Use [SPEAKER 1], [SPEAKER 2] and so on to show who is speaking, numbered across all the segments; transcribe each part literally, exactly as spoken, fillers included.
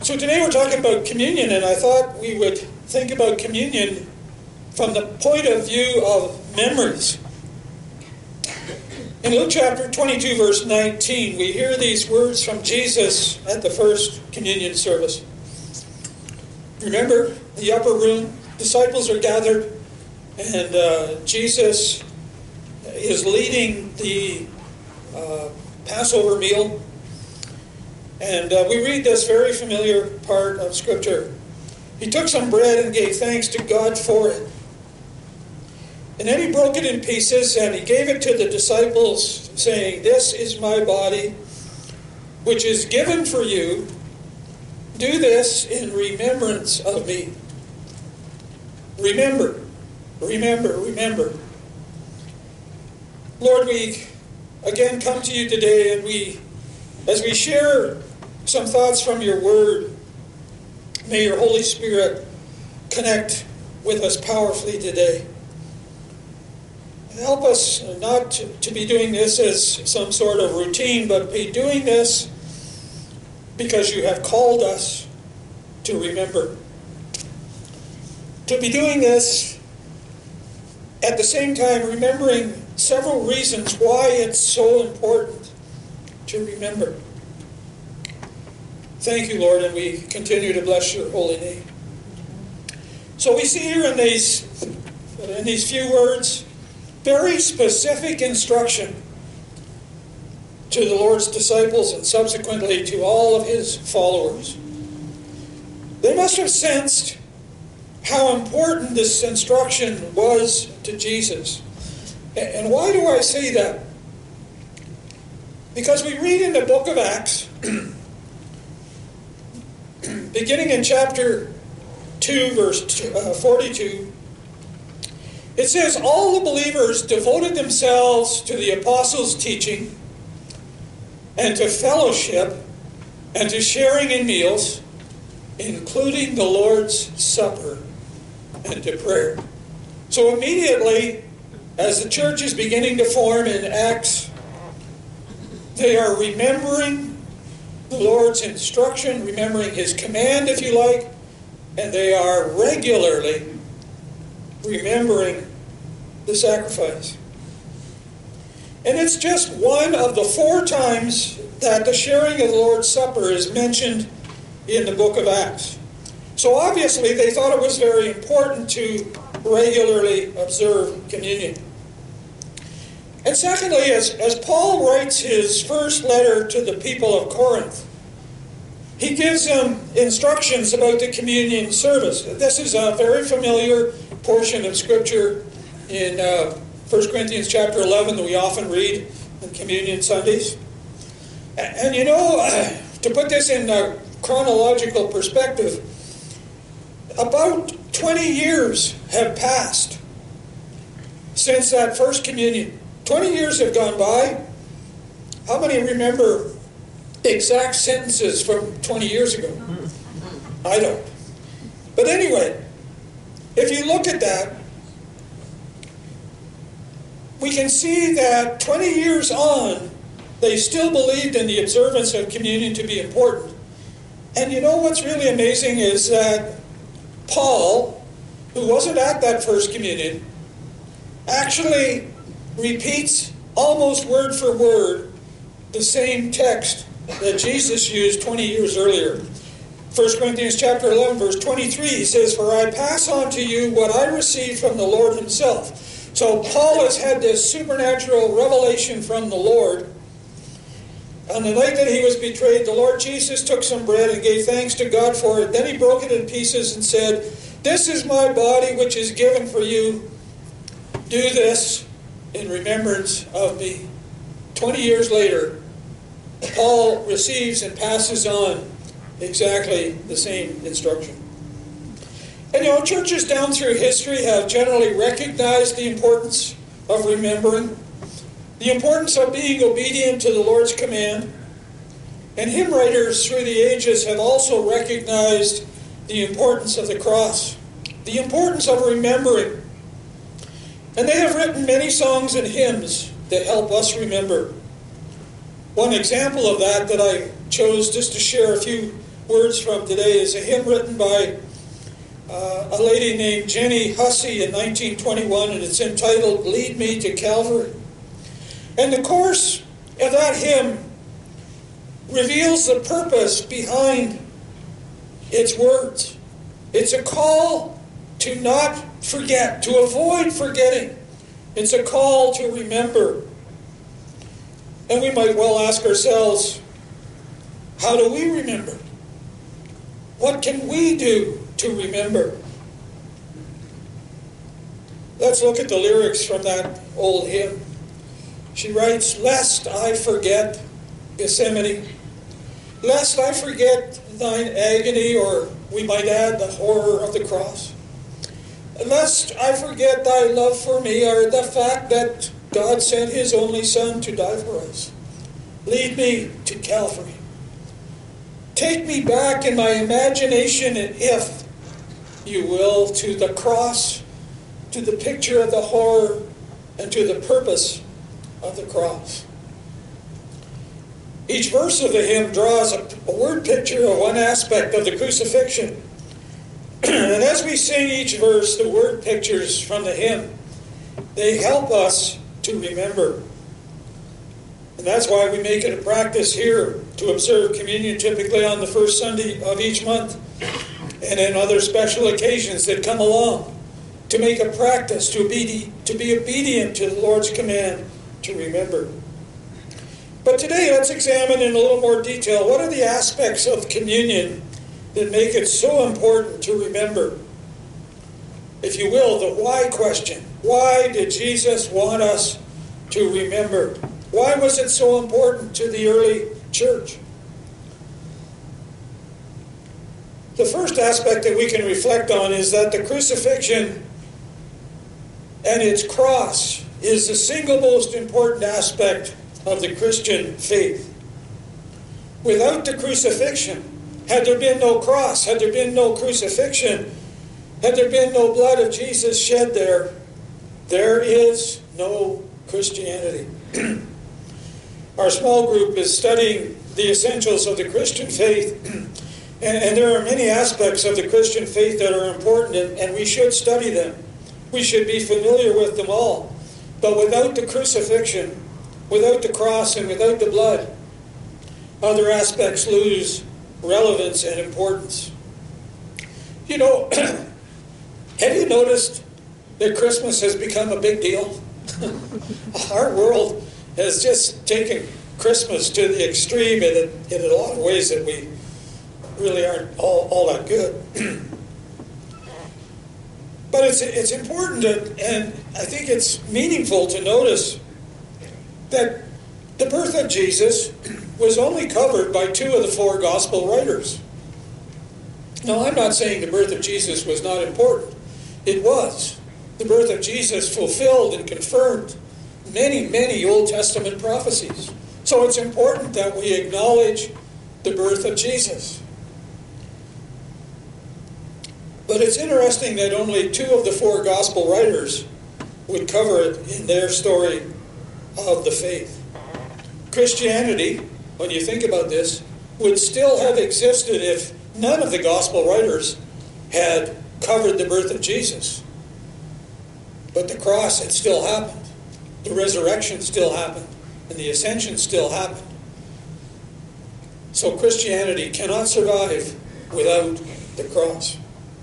[SPEAKER 1] So today we're talking about communion, and I thought we would think about communion from the point of view of memories. In Luke chapter twenty-two, verse nineteen, we hear these words from Jesus at the first communion service. Remember the upper room, disciples are gathered, and uh, Jesus is leading the uh, Passover meal. And uh, we read this very familiar part of Scripture. He took some bread and gave thanks to God for it. And then he broke it in pieces and he gave it to the disciples, saying, "This is my body, which is given for you. Do this in remembrance of me." Remember, remember, remember. Lord, we again come to you today, and we, as we share some thoughts from your word, may your Holy Spirit connect with us powerfully today. Help us not to, to be doing this as some sort of routine, but be doing this because you have called us to remember. To be doing this at the same time remembering several reasons why it's so important to remember. Thank you, Lord, and we continue to bless your holy name. So we see here in these, in these few words, very specific instruction to the Lord's disciples and subsequently to all of his followers. They must have sensed how important this instruction was to Jesus. And why do I say that? Because we read in the book of Acts, beginning in chapter two, verse forty-two, it says, "All the believers devoted themselves to the apostles' teaching and to fellowship and to sharing in meals, including the Lord's Supper and to prayer." So immediately, as the church is beginning to form in Acts, they are remembering the Lord's instruction, remembering his command, if you like, and they are regularly remembering the sacrifice. And it's just one of the four times that the sharing of the Lord's Supper is mentioned in the book of Acts. So obviously they thought it was very important to regularly observe communion. And secondly, as, as Paul writes his first letter to the people of Corinth, he gives them instructions about the communion service. This is a very familiar portion of Scripture in uh, First Corinthians chapter eleven that we often read on Communion Sundays. And, and you know, uh, to put this in a chronological perspective, about twenty years have passed since that first communion. twenty years have gone by. How many remember exact sentences from twenty years ago? I don't. But anyway, if you look at that, we can see that twenty years on, they still believed in the observance of communion to be important. And you know what's really amazing is that Paul, who wasn't at that first communion, actually repeats almost word for word the same text that Jesus used twenty years earlier. First Corinthians chapter eleven, verse twenty-three, he says, "For I pass on to you what I received from the Lord himself." So Paul has had this supernatural revelation from the Lord. On the night that he was betrayed, the Lord Jesus took some bread and gave thanks to God for it. Then he broke it in pieces and said, "This is my body which is given for you. Do this in remembrance of me." Twenty years later, Paul receives and passes on exactly the same instruction. And you know, churches down through history have generally recognized the importance of remembering, the importance of being obedient to the Lord's command. And hymn writers through the ages have also recognized the importance of the cross, the importance of remembering. And they have written many songs and hymns that help us remember. One example of that that I chose just to share a few words from today is a hymn written by uh, a lady named Jenny Hussey in nineteen twenty-one, and it's entitled "Lead Me to Calvary." And the chorus of that hymn reveals the purpose behind its words. It's a call to not forget, to avoid forgetting. It's a call to remember. And we might well ask ourselves, how do we remember? What can we do to remember? Let's look at the lyrics from that old hymn. She writes, "Lest I forget Gethsemane, lest I forget thine agony," or we might add the horror of the cross. "Lest I forget thy love for me, or the fact that God sent his only Son to die for us. Lead me to Calvary. Take me back in my imagination, and if you will, to the cross, to the picture of the horror, and to the purpose of the cross." Each verse of the hymn draws a, a word picture of one aspect of the crucifixion. And as we sing each verse, the word pictures from the hymn, they help us to remember. And that's why we make it a practice here to observe communion typically on the first Sunday of each month, and in other special occasions that come along, to make a practice to be, to be obedient to the Lord's command to remember. But today, let's examine in a little more detail what are the aspects of communion that make it so important to remember. If you will, the why question. Why did Jesus want us to remember? Why was it so important to the early church? The first aspect that we can reflect on is that the crucifixion and its cross is the single most important aspect of the Christian faith. Without the crucifixion, had there been no cross, had there been no crucifixion, had there been no blood of Jesus shed there, there is no Christianity. Our small group is studying the essentials of the Christian faith, and, and there are many aspects of the Christian faith that are important, and, and we should study them. We should be familiar with them all. But without the crucifixion, without the cross, and without the blood, other aspects lose relevance and importance. You know, have you noticed that Christmas has become a big deal? Our world has just taken Christmas to the extreme in, in a lot of ways that we really aren't all, all that good. But it's, it's important, to, and I think it's meaningful to notice that the birth of Jesus was only covered by two of the four gospel writers. Now, I'm not saying the birth of Jesus was not important. It was. The birth of Jesus fulfilled and confirmed many, many Old Testament prophecies. So it's important that we acknowledge the birth of Jesus. But it's interesting that only two of the four gospel writers would cover it in their story of the faith. Christianity, when you think about this, would still have existed if none of the gospel writers had covered the birth of Jesus. But the cross had still happened. The resurrection still happened. And the ascension still happened. So Christianity cannot survive without the cross.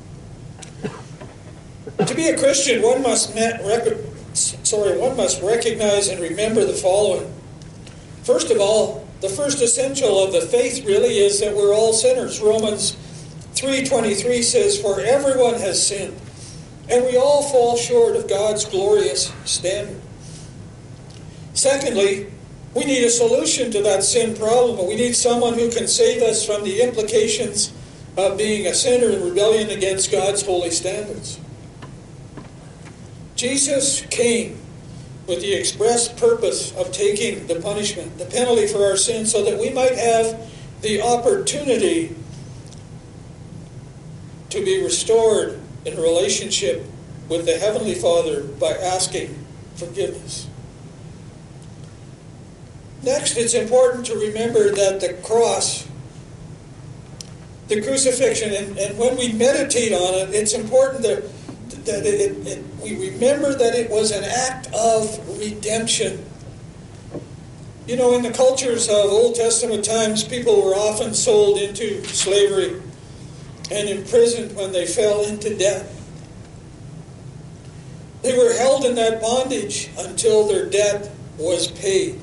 [SPEAKER 1] To be a Christian, one must met, rec- sorry, one must recognize and remember the following. First of all, the first essential of the faith really is that we're all sinners. Romans three twenty-three says, "For everyone has sinned, and we all fall short of God's glorious standard." Secondly, we need a solution to that sin problem. We need someone who can save us from the implications of being a sinner in rebellion against God's holy standards. Jesus came with the express purpose of taking the punishment, the penalty for our sins, so that we might have the opportunity to be restored in a relationship with the Heavenly Father by asking forgiveness. Next, it's important to remember that the cross the crucifixion, and, and when we meditate on it, it's important that, that it, it, it, we remember that it was an act of redemption. You know, in the cultures of Old Testament times, people were often sold into slavery and imprisoned when they fell into debt. They were held in that bondage until their debt was paid.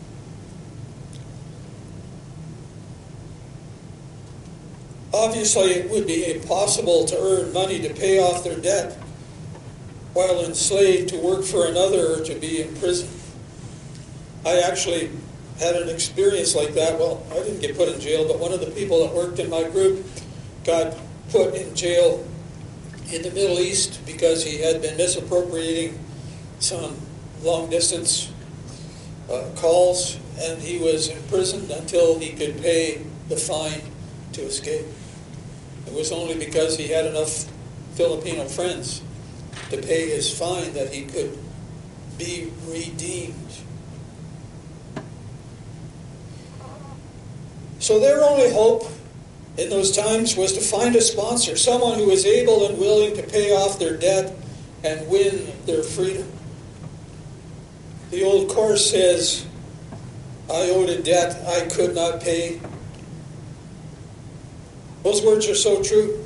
[SPEAKER 1] Obviously, it would be impossible to earn money to pay off their debt while enslaved to work for another or to be in prison. I actually had an experience like that. Well, I didn't get put in jail, but one of the people that worked in my group got put in jail in the Middle East because he had been misappropriating some long-distance uh, calls, and he was imprisoned until he could pay the fine to escape. It was only because he had enough Filipino friends to pay his fine that he could be redeemed. So their only hope in those times was to find a sponsor, someone who was able and willing to pay off their debt and win their freedom. The old chorus says, I owed a debt I could not pay. Those words are so true.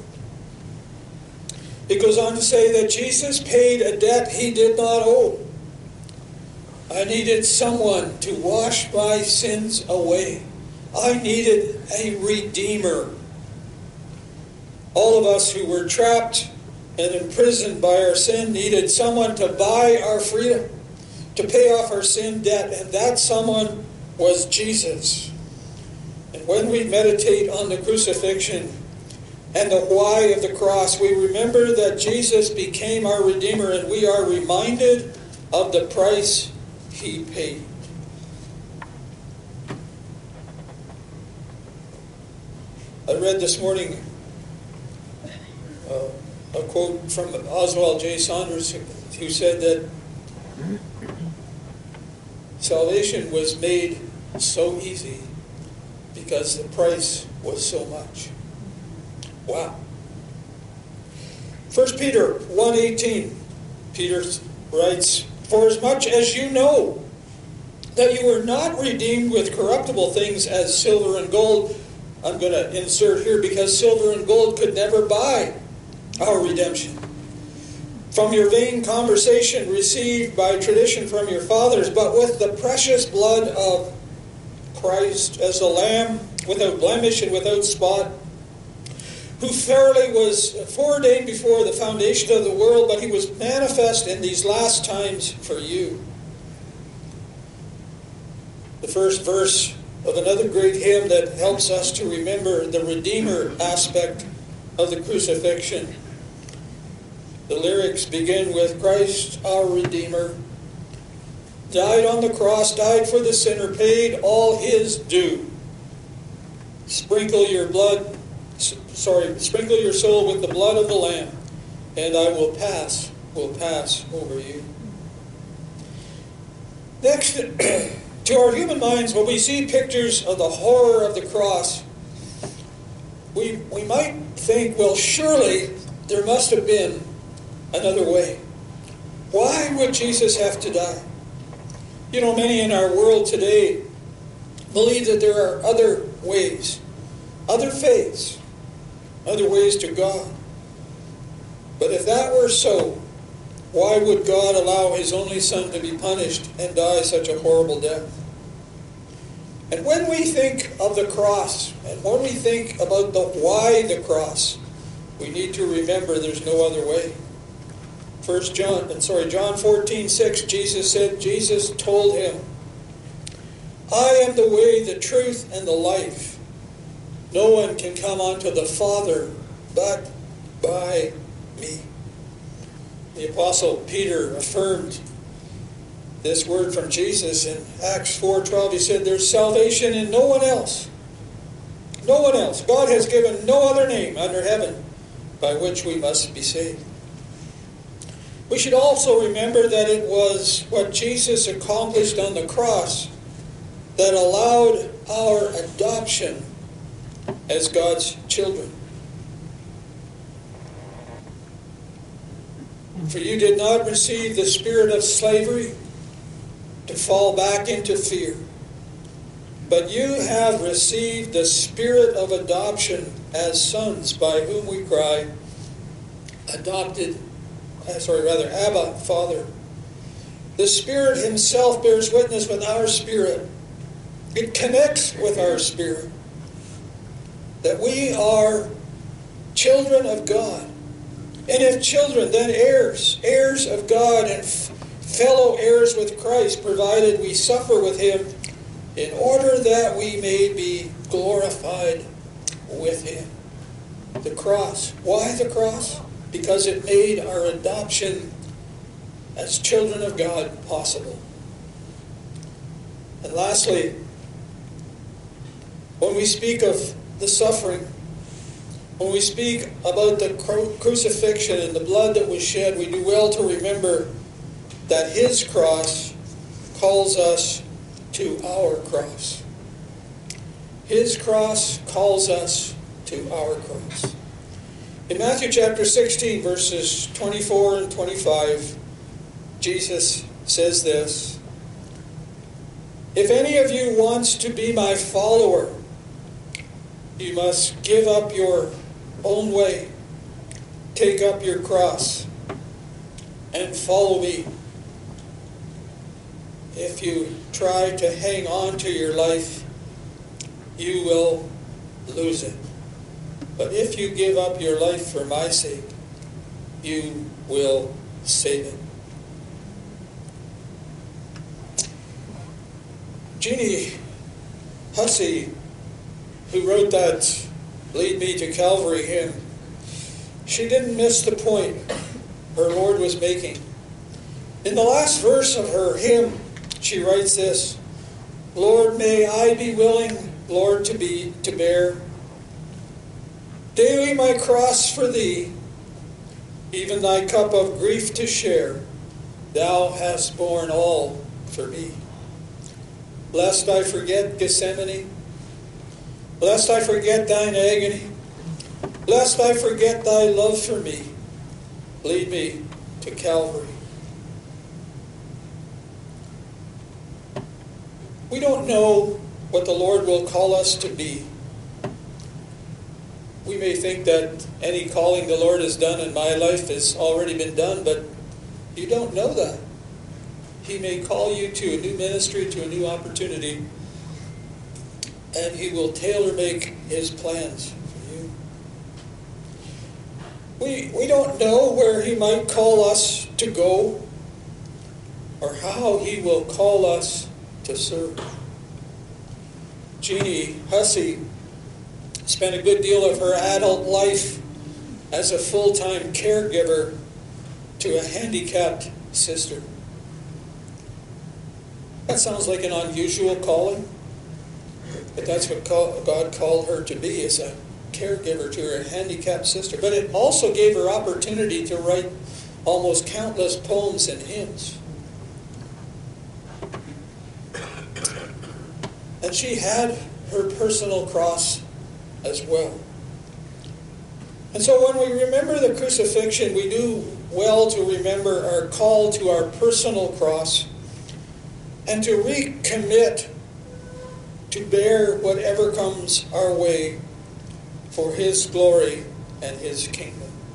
[SPEAKER 1] It goes on to say that Jesus paid a debt he did not owe. I needed someone to wash my sins away. I needed a redeemer. All of us who were trapped and imprisoned by our sin needed someone to buy our freedom, to pay off our sin debt, and that someone was Jesus. And when we meditate on the crucifixion and the why of the cross, we remember that Jesus became our Redeemer, and we are reminded of the price he paid. I read this morning uh, a quote from Oswald J. Saunders, who said that salvation was made so easy because the price was so much. Wow. First Peter one eighteen, Peter writes, For as much as you know that you were not redeemed with corruptible things as silver and gold, I'm going to insert here because silver and gold could never buy our redemption, from your vain conversation received by tradition from your fathers, but with the precious blood of Christ as a lamb without blemish and without spot, who fairly was foreordained before the foundation of the world, but he was manifest in these last times for you. The first verse of another great hymn that helps us to remember the Redeemer aspect of the crucifixion. The lyrics begin with, Christ our Redeemer died on the cross, died for the sinner, paid all his due. Sprinkle your blood, sorry, sprinkle your soul with the blood of the Lamb, and I will pass, will pass over you. Next, to our human minds, when we see pictures of the horror of the cross, we, we might think, well, surely there must have been another way. Why would Jesus have to die? You know, many in our world today believe that there are other ways, other faiths, other ways to God. But if that were so, why would God allow his only Son to be punished and die such a horrible death? And when we think of the cross, and when we think about the why the cross, we need to remember there's no other way. First John, and sorry, John fourteen six, Jesus said, Jesus told him, I am the way, the truth, and the life. No one can come unto the Father but by me. The Apostle Peter affirmed this word from Jesus in Acts four twelve. He said, there's salvation in no one else. No one else. God has given no other name under heaven by which we must be saved. We should also remember that it was what Jesus accomplished on the cross that allowed our adoption as God's children. For you did not receive the spirit of slavery to fall back into fear, but you have received the spirit of adoption as sons, by whom we cry, adopted, sorry, rather, Abba, Father. The Spirit Himself bears witness with our spirit. It connects with our spirit that we are children of God. And if children, then heirs, heirs of God and f- fellow heirs with Christ, provided we suffer with Him, in order that we may be glorified with Him. The cross. Why the cross? Because it made our adoption as children of God possible. And lastly, when we speak of the suffering, when we speak about the crucifixion and the blood that was shed, we do well to remember that His cross calls us to our cross. His cross calls us to our cross. In Matthew chapter sixteen, verses twenty-four and twenty-five, Jesus says this, "If any of you wants to be my follower, you must give up your own way, take up your cross, and follow me. If you try to hang on to your life, you will lose it. But if you give up your life for my sake, you will save it." Jeannie Hussey, who wrote that Lead Me to Calvary hymn, she didn't miss the point her Lord was making. In the last verse of her hymn, she writes this, "Lord, may I be willing, Lord, to be, to bear daily my cross for Thee, even Thy cup of grief to share. Thou hast borne all for me. Lest I forget Gethsemane, lest I forget Thine agony, lest I forget Thy love for me, lead me to Calvary." We don't know what the Lord will call us to be. We may think that any calling the Lord has done in my life has already been done, but you don't know that. He may call you to a new ministry, to a new opportunity, and He will tailor-make His plans for you. We, we don't know where He might call us to go or how He will call us to serve. Jeannie Hussey spent a good deal of her adult life as a full-time caregiver to a handicapped sister. That sounds like an unusual calling, but that's what God called her to be, as a caregiver to her handicapped sister. But it also gave her opportunity to write almost countless poems and hymns. And she had her personal cross as well. And so when we remember the crucifixion, we do well to remember our call to our personal cross and to recommit to bear whatever comes our way for His glory and His kingdom.